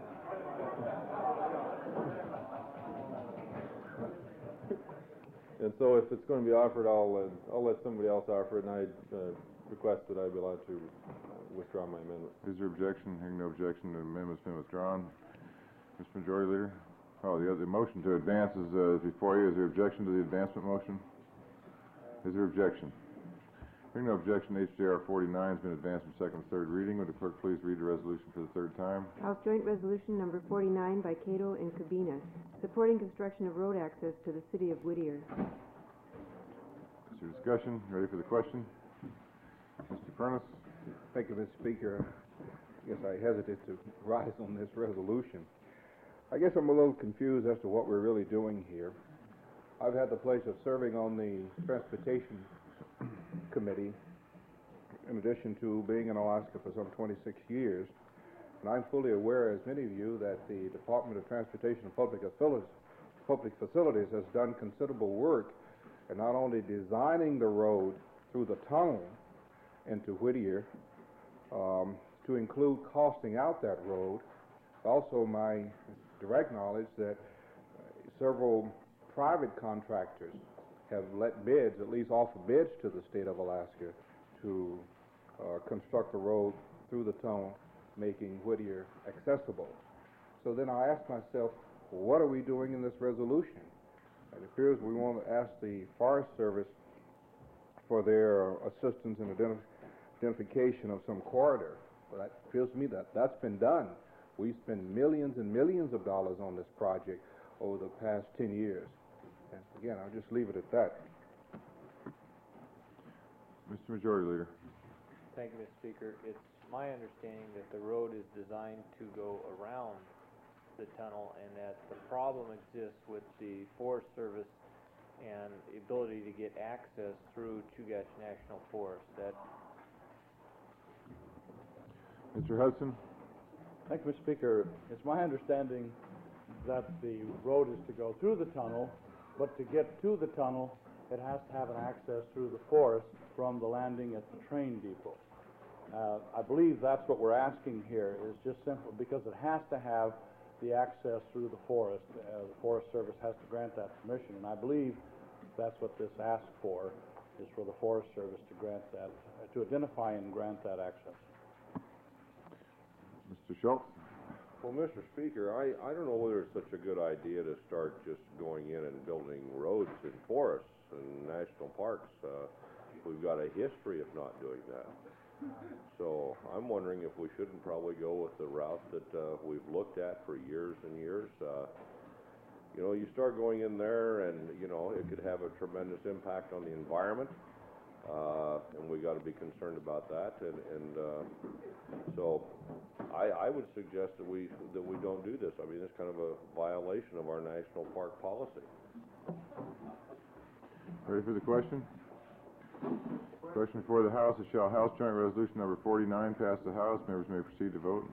and so if it's going to be offered, I'll uh, I'll let somebody else offer it, and I uh, request that I be allowed to withdraw my amendment. Is there objection? Hearing no objection, the amendment's been withdrawn. Mister Majority Leader? Oh, the other motion to advance is uh, before you. Is there objection to the advancement motion? Is there objection? Hearing no objection, H J R forty-nine has been advanced from second to third reading. Would the clerk please read the resolution for the third time? House Joint Resolution number forty-nine by Cato and Cabina, supporting construction of road access to the city of Whittier. Is there discussion? Ready for the question? Mister Prentice? Thank you, Mister Speaker. I guess I hesitate to rise on this resolution. I guess I'm a little confused as to what we're really doing here. I've had the pleasure of serving on the Transportation Committee, in addition to being in Alaska for some twenty-six years. And I'm fully aware, as many of you, that the Department of Transportation and Public Facilities, Public Facilities has done considerable work in not only designing the road through the tunnel into Whittier, um, to include costing out that road. Also, my direct knowledge that uh, several private contractors have let bids, at least offer bids to the state of Alaska to uh, construct a road through the tunnel, making Whittier accessible. So then I asked myself, what are we doing in this resolution? It appears we want to ask the Forest Service for their assistance in identif identification of some corridor. But it feels to me that that's been done. We spent millions and millions of dollars on this project over the past ten years. And again, I'll just leave it at that. Mister Majority Leader? Thank you, Mister Speaker. It's my understanding that the road is designed to go around the tunnel, and that the problem exists with the Forest Service and the ability to get access through Chugach National Forest. That Mister Hudson? Thank you, Mister Speaker. It's my understanding that the road is to go through the tunnel, but to get to the tunnel, it has to have an access through the forest from the landing at the train depot. Uh, I believe that's what we're asking here, is just simple, because it has to have the access through the forest. Uh, the Forest Service has to grant that permission, and I believe that's what this asks for, is for the Forest Service to grant that, uh, to identify and grant that access. Mister Schultz? Well, Mister Speaker, I, I don't know whether it's such a good idea to start just going in and building roads in forests and national parks. Uh, we've got a history of not doing that. So I'm wondering if we shouldn't probably go with the route that uh, we've looked at for years and years. Uh, you know, you start going in there and, you know, it could have a tremendous impact on the environment. uh, and we gotta be concerned about that, and, and, uh, so, I, I would suggest that we, that we don't do this. I mean, it's kind of a violation of our national park policy. Ready for the question? Question before the House is, shall House Joint Resolution Number forty-nine pass the House? Members may proceed to vote.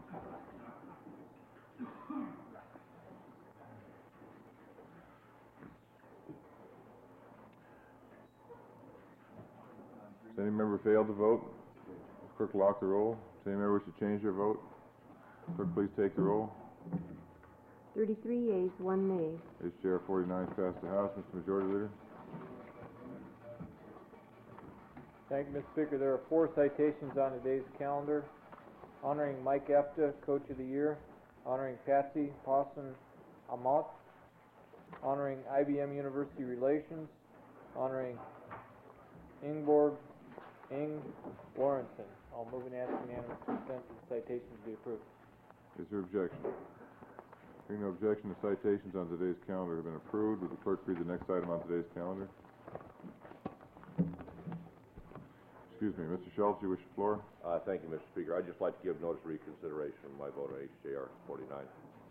Does any member fail to vote? Clerk lock the roll. Does any member wish to change their vote? Clerk, please take the roll. Thirty-three yeas, one nay. H J R forty-nine is passed the House. Mister Majority Leader. Thank you, Mister Speaker. There are four citations on today's calendar. Honoring Mike Efta, Coach of the Year. Honoring Patsy Pawson Amott. Honoring I B M University Relations. Honoring Ingeborg Ing Lawrenson. I'll move and ask unanimous consent that the citations be approved. Is there objection? Hearing no objection, the citations on today's calendar have been approved. Would the clerk read the next item on today's calendar? Excuse me, Mister Schultz, you wish the floor? Uh, thank you, Mister Speaker. I'd just like to give notice of reconsideration of my vote on H J R forty-nine.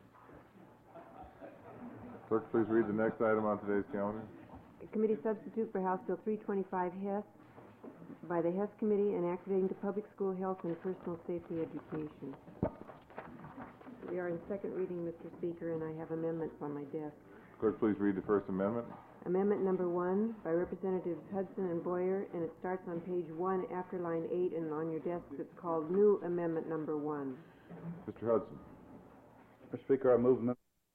Clerk, please read the next item on today's calendar. Committee substitute for House Bill three twenty-five Hess by the Hess Committee and activating to public school health and personal safety education. We are in second reading, Mister Speaker, and I have amendments on my desk. Clerk, please read the first amendment. Amendment number one by Representatives Hudson and Boyer, and it starts on page one after line eight, and on your desks it's called New Amendment Number One. Mister Hudson. Mister Speaker, I move amendment.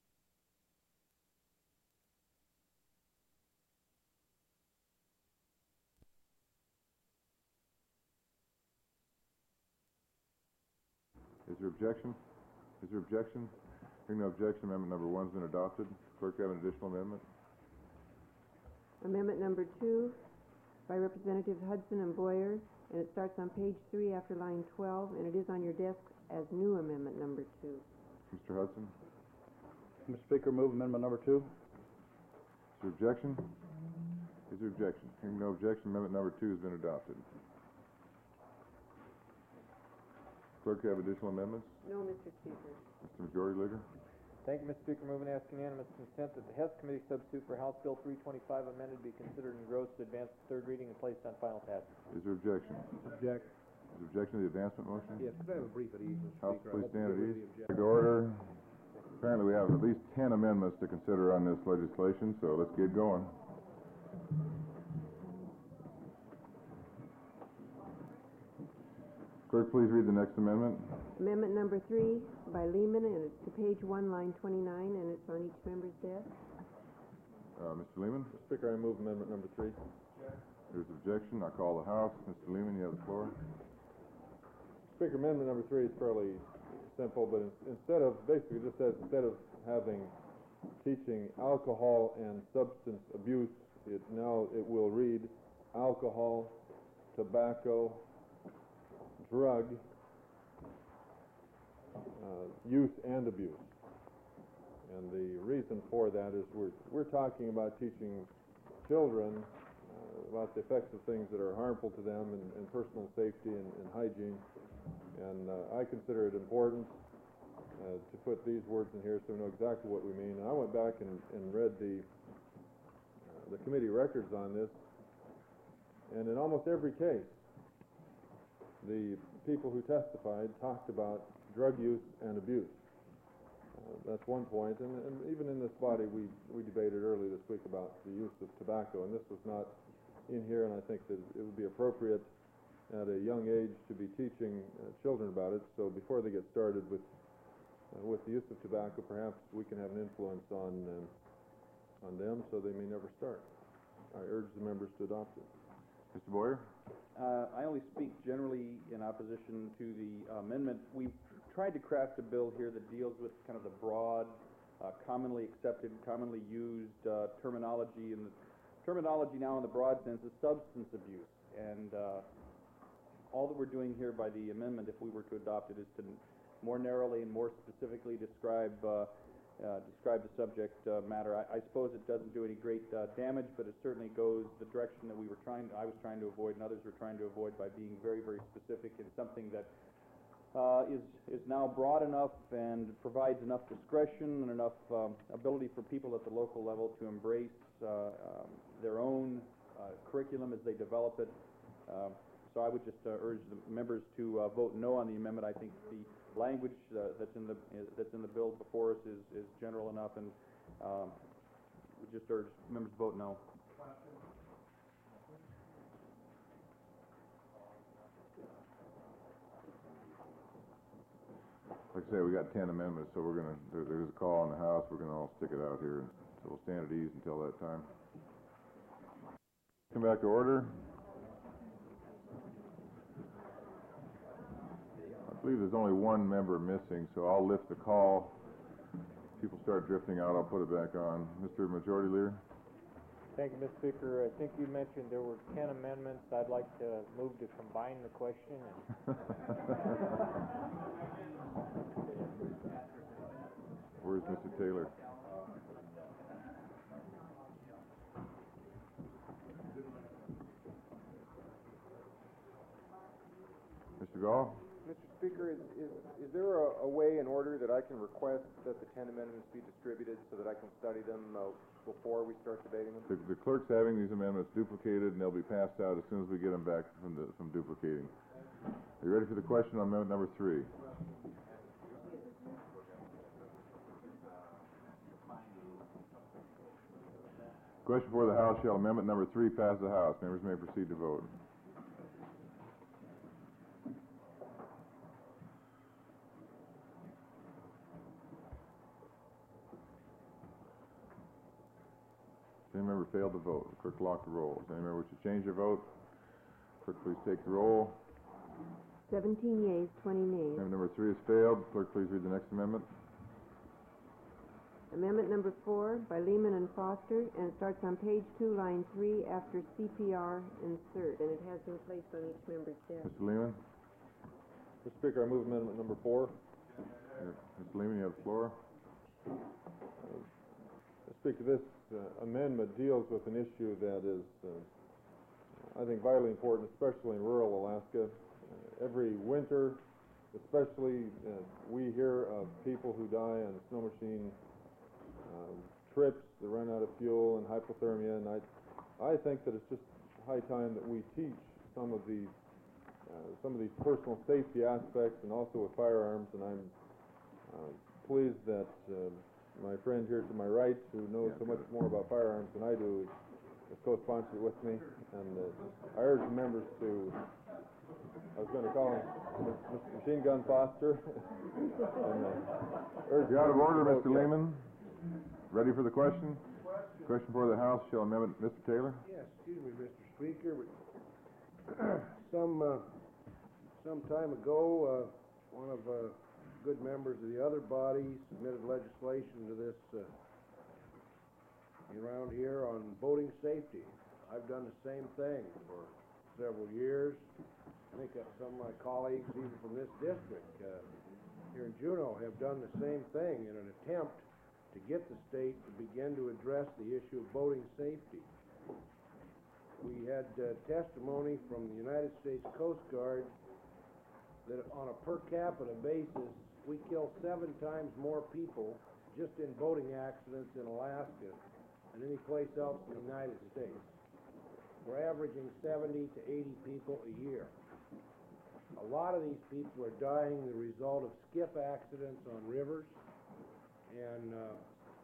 Is there objection? Is there objection? Hearing no objection, amendment number one's been adopted. Clerk, have an additional amendment. Amendment number two by Representatives Hudson and Boyer, and it starts on page three after line twelve, and it is on your desk as New Amendment Number Two. Mister Hudson. Mister Speaker, move amendment number two. Is there objection? Is there objection? Hearing no objection, amendment number two has been adopted. Clerk, have additional amendments? No, Mister Speaker. Mister Majority Leader. Thank you, Mister Speaker. Move and ask unanimous consent that the Hess Committee substitute for House Bill three twenty-five amended be considered engrossed, advanced to third reading, and placed on final passage. Is there objection? Object. Is there objection to the advancement motion? Yes, could I have a brief at ease, Mister House, Speaker? I please hope to stand at get rid ease. of the To order. Apparently, we have at least ten amendments to consider on this legislation, so let's get going. Clerk, please read the next amendment. Amendment number three by Lehman, and it's to page one, line twenty-nine, and it's on each member's desk. Uh, Mister Lehman? Mister Speaker, I move amendment number three. There's objection. I call the House. Mister Lehman, you have the floor. Speaker, amendment number three is fairly simple, but in, instead of, basically just says, instead of having teaching alcohol and substance abuse, it now, it will read alcohol, tobacco, drug, uh, use and abuse. And the reason for that is we're, we're talking about teaching children uh, about the effects of things that are harmful to them and, and personal safety and, and hygiene. And uh, I consider it important uh, to put these words in here so we know exactly what we mean. And I went back and, and read the, uh, the committee records on this, and in almost every case, the people who testified talked about drug use and abuse. Uh, that's one point, and, and even in this body, we, we debated earlier this week about the use of tobacco, and this was not in here, and I think that it would be appropriate at a young age to be teaching uh, children about it, so before they get started with uh, with the use of tobacco, perhaps we can have an influence on, um, on them so they may never start. I urge the members to adopt it. Mister Boyer? Uh, I only speak generally in opposition to the amendment. We've tried to craft a bill here that deals with kind of the broad, uh, commonly accepted, commonly used uh, terminology, and the terminology now in the broad sense is substance abuse. And uh, all that we're doing here by the amendment, if we were to adopt it, is to more narrowly and more specifically describe uh, uh, describe the subject uh, matter. I, I suppose it doesn't do any great uh, damage, but it certainly goes the direction that we were trying, I was trying to avoid, and others were trying to avoid by being very, very specific in something that uh, is is now broad enough and provides enough discretion and enough um, ability for people at the local level to embrace uh, um, their own uh, curriculum as they develop it. Um, so I would just uh, urge the members to uh, vote no on the amendment. I think the language uh, that's in the uh, that's in the bill before us is is general enough, and um, we just urge members to vote no. Like I say, we got ten amendments, so we're gonna, there, there's a call in the House, we're gonna all stick it out here, so we'll stand at ease until that time. Come back to order. I believe there's only one member missing, so I'll lift the call. People start drifting out, I'll put it back on. Mister Majority Leader? Thank you, Mister Speaker. I think you mentioned there were ten amendments. I'd like to move to combine the question and Where's Mister Taylor? Mister Gall? Mister Speaker, is, is, is there a, a way in order that I can request that the ten amendments be distributed so that I can study them uh, before we start debating them? The, the clerk's having these amendments duplicated, and they'll be passed out as soon as we get them back from, the, from duplicating. Are you ready for the question on amendment number three? Question for the House, shall amendment number three pass the House? Members may proceed to vote. Any member failed to vote? The clerk lock the roll. Does any member wish to change their vote? Clerk, please take the roll. Seventeen yeas, twenty nays. Amendment number three has failed. Clerk, please read the next amendment. Amendment number four by Lehman and Foster, and it starts on page two, line three, after C P R insert, and it has been placed on each member's desk. Mister Lehman? Mister Speaker, I move amendment number four. Mister Lehman, you have the floor. Uh, Speaker, this uh, amendment deals with an issue that is, uh, I think, vitally important, especially in rural Alaska. Uh, every winter, especially, uh, we hear of people who die on snow machine uh, trips that run out of fuel and hypothermia, and I, I think that it's just high time that we teach some of these, uh, some of these personal safety aspects, and also with firearms. And I'm uh, pleased that uh, my friend here to my right, who knows so much more about firearms than I do, is co-sponsored with me, and uh, I urge the members to, I was going to call him Mister Machine Gun Foster. and, uh, urge You're out of order, to Mister vote yes. Lehman. Ready for the question? Question for the House, shall amendment, Mister Taylor? Yes, excuse me, Mister Speaker, but some, uh, some time ago, uh, one of, uh, good members of the other body submitted legislation to this, uh, around here on boating safety. I've done the same thing for several years. I think that some of my colleagues, even from this district, uh, here in Juneau, have done the same thing in an attempt to get the state to begin to address the issue of boating safety. We had uh, testimony from the United States Coast Guard that on a per capita basis, we kill seven times more people just in boating accidents in Alaska than any place else in the United States. We're averaging seventy to eighty people a year. A lot of these people are dying the result of skiff accidents on rivers, and uh,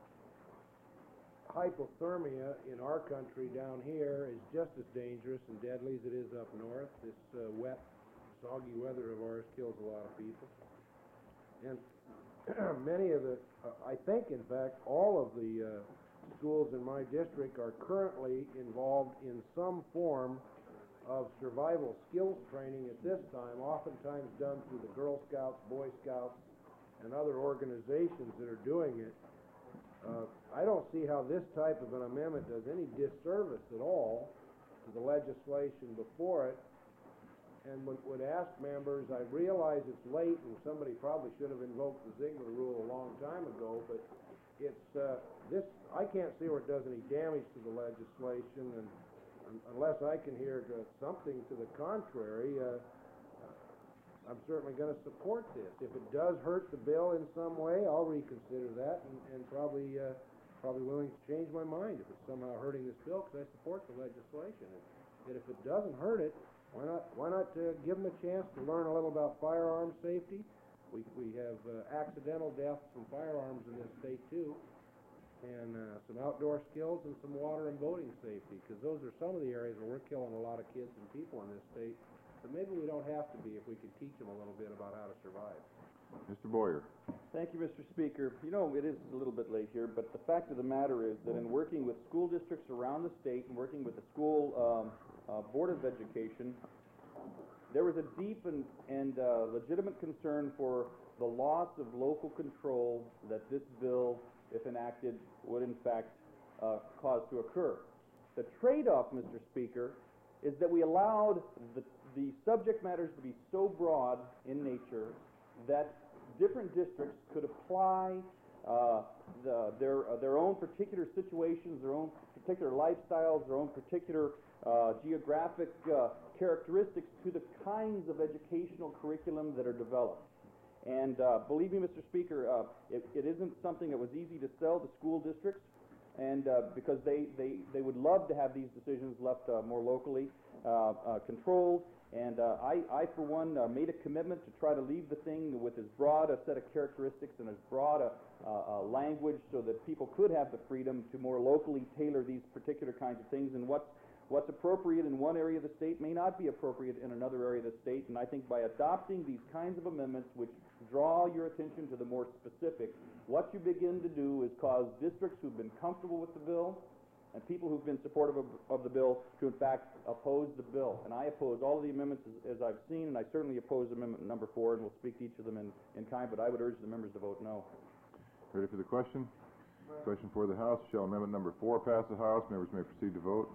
hypothermia in our country down here is just as dangerous and deadly as it is up north. This uh, wet, soggy weather of ours kills a lot of people. And many of the, uh, I think, in fact, all of the uh, schools in my district are currently involved in some form of survival skills training at this time, oftentimes done through the Girl Scouts, Boy Scouts, and other organizations that are doing it. Uh, I don't see how this type of an amendment does any disservice at all to the legislation before it, and would, would ask members, I realize it's late and somebody probably should have invoked the Ziegler rule a long time ago, but it's, uh, this, I can't see where it does any damage to the legislation, and un- unless I can hear to something to the contrary, uh, I'm certainly gonna support this. If it does hurt the bill in some way, I'll reconsider that and, and probably, uh, probably willing to change my mind if it's somehow hurting this bill, because I support the legislation. And, and if it doesn't hurt it, why not, why not, uh, give them a chance to learn a little about firearm safety? We, we have, uh, accidental deaths from firearms in this state too, and, uh, some outdoor skills and some water and boating safety, because those are some of the areas where we're killing a lot of kids and people in this state. But maybe we don't have to be if we can teach them a little bit about how to survive. Mister Boyer. Thank you, Mister Speaker. You know, it is a little bit late here, but the fact of the matter is that in working with school districts around the state and working with the school um, uh, Board of Education, there was a deep and, and uh, legitimate concern for the loss of local control that this bill, if enacted, would in fact uh, cause to occur. The trade-off, Mister Speaker, is that we allowed the, the subject matters to be so broad in nature that different districts could apply uh, the, their, uh, their own particular situations, their own particular lifestyles, their own particular uh, geographic uh, characteristics to the kinds of educational curriculum that are developed. And uh, believe me, Mister Speaker, uh, it, it isn't something that was easy to sell to school districts, and uh, because they, they, they would love to have these decisions left uh, more locally uh, uh, controlled. And uh, I, I, for one, uh, made a commitment to try to leave the thing with as broad a set of characteristics and as broad a, uh, a language so that people could have the freedom to more locally tailor these particular kinds of things. And what's, what's appropriate in one area of the state may not be appropriate in another area of the state. And I think by adopting these kinds of amendments which draw your attention to the more specific, what you begin to do is cause districts who've been comfortable with the bill and people who've been supportive of, of the bill to, in fact, oppose the bill. And I oppose all of the amendments as, as I've seen, and I certainly oppose amendment number four, and we'll speak to each of them in, in kind, but I would urge the members to vote no. Ready for the question? Question for the House. Shall amendment number four pass the House? Members may proceed to vote.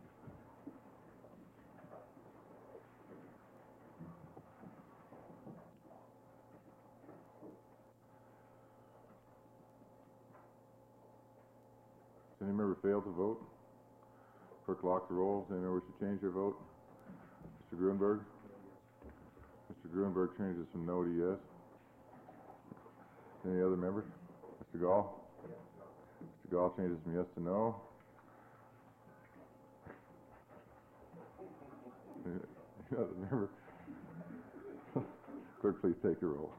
Does any member fail to vote? Clerk lock the roll. Does any member wish to change their vote? Mister Gruenberg? Mister Gruenberg changes from no to yes. Any other members? Mister Gall? Mister Gall changes from yes to no. Any other member? Clerk, please take the roll.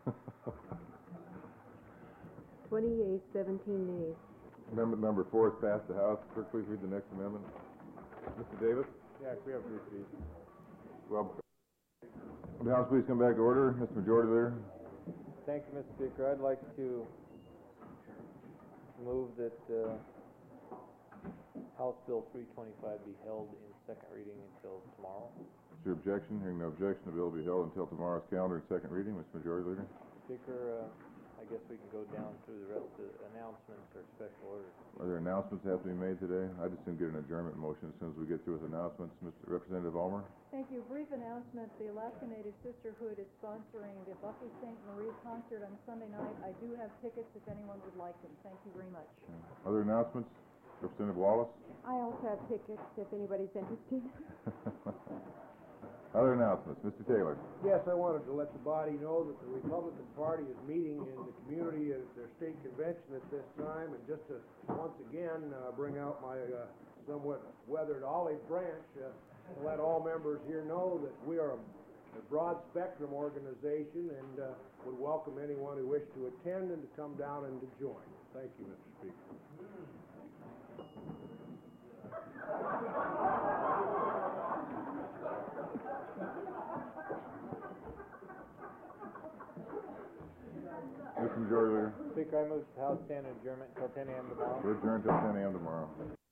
twenty yeas, seventeen nays. Amendment number four is passed the House. Clerk, please read the next amendment. Mister Davis? Yeah, we have to repeat. Well, the House please come back to order. Mister Majority Leader. Thank you, Mister Speaker. I'd like to move that uh, House Bill three twenty-five be held in second reading until tomorrow. Is there objection? Hearing no objection, the bill will be held until tomorrow's calendar in second reading. Mister Majority Leader. Speaker, uh, I guess we can go down through the rest of the announcements or special orders. Are there announcements that have to be made today? I just didn't get an adjournment motion as soon as we get through with announcements. Mister Representative Ulmer? Thank you. Brief announcement. The Alaska Native Sisterhood is sponsoring the Buffy Saint Marie concert on Sunday night. I do have tickets if anyone would like them. Thank you very much. Other announcements? Representative Wallace? I also have tickets if anybody's interested. Other announcements? Mister Taylor? Yes, I wanted to let the body know that the Republican Party is meeting in the community at their state convention at this time, and just to once again uh, bring out my uh, somewhat weathered olive branch, uh, to let all members here know that we are a, a broad spectrum organization and uh, would welcome anyone who wished to attend and to come down and to join. Thank you, Mister Speaker. Mister Majority Leader. Speaker, I move the House stand adjournment until ten a m tomorrow. We're adjourned until ten a m tomorrow.